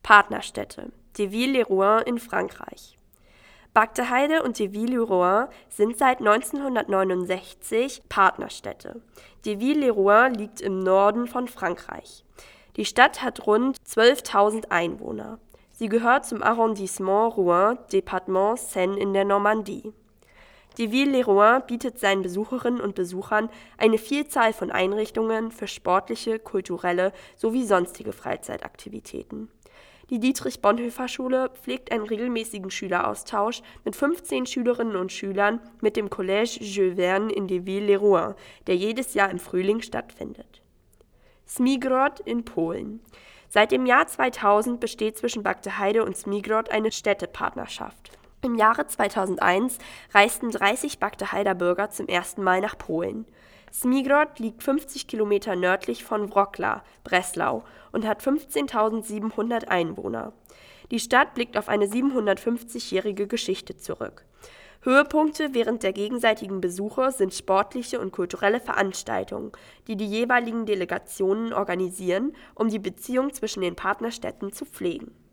Partnerstädte: Déville-lès-Rouen in Frankreich. Bagdeheide und Déville-lès-Rouen sind seit 1969 Partnerstädte. Déville-lès-Rouen liegt im Norden von Frankreich. Die Stadt hat rund 12.000 Einwohner. Sie gehört zum Arrondissement Rouen, Departement Seine in der Normandie. Déville-lès-Rouen bietet seinen Besucherinnen und Besuchern eine Vielzahl von Einrichtungen für sportliche, kulturelle sowie sonstige Freizeitaktivitäten. Die Dietrich-Bonhoeffer-Schule pflegt einen regelmäßigen Schüleraustausch mit 15 Schülerinnen und Schülern mit dem Collège Jules Verne in Déville-lès-Rouen, der jedes Jahr im Frühling stattfindet. Zmigrod in Polen. Seit dem Jahr 2000 besteht zwischen Bagdeheide und Zmigrod eine Städtepartnerschaft. Im Jahre 2001 reisten 30 Bagdeheider Bürger zum ersten Mal nach Polen. Zmigrod liegt 50 Kilometer nördlich von Wrocław, Breslau, und hat 15.700 Einwohner. Die Stadt blickt auf eine 750-jährige Geschichte zurück. Höhepunkte während der gegenseitigen Besuche sind sportliche und kulturelle Veranstaltungen, die die jeweiligen Delegationen organisieren, um die Beziehung zwischen den Partnerstädten zu pflegen.